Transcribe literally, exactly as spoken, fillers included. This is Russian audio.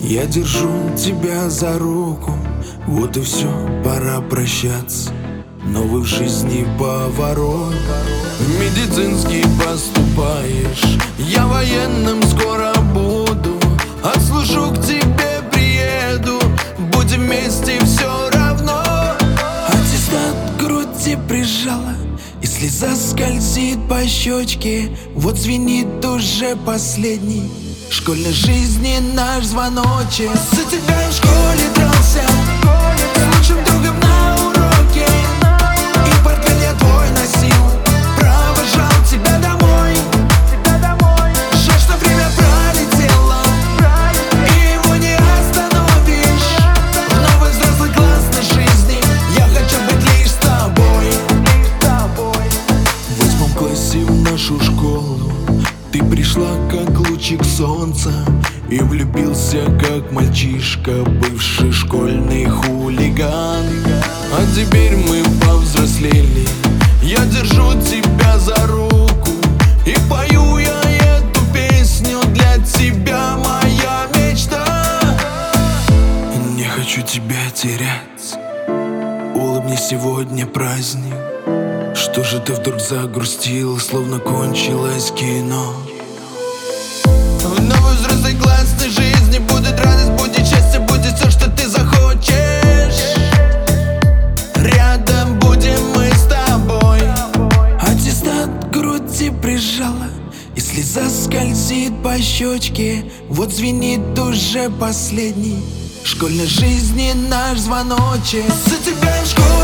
Я держу тебя за руку, вот и все, пора прощаться. Новый в жизни поворот. В медицинский поступаешь, я военным скоро буду. Отслужу, к тебе приеду, будем вместе все равно. Аттестат к груди прижала, и слеза скользит по щечке. Вот звенит уже последний школьной жизни наш звоночек. За тебя в школе дрался с лучшим другом на уроке, и портфель я твой носил, провожал тебя домой. Жаль, что время пролетело, и его не остановишь. В новый взрослый классной жизни я хочу быть лишь с тобой. В восьмом классе в нашу школу ты пришла как лучик солнца, и влюбился как мальчишка, бывший школьный хулиган. А теперь мы повзрослели, я держу тебя за руку, и пою я эту песню для тебя, моя мечта. Не хочу тебя терять, улыбнись, сегодня праздник. Что же ты вдруг загрустила, словно кончилось кино? В новой взрослой классной жизни будет радость, будет счастье, будет все, что ты захочешь. Рядом будем мы с тобой. Аттестат к груди прижала, и слеза скользит по щечке. Вот звенит уже последний школьной жизни наш звоночек. За тебя в школу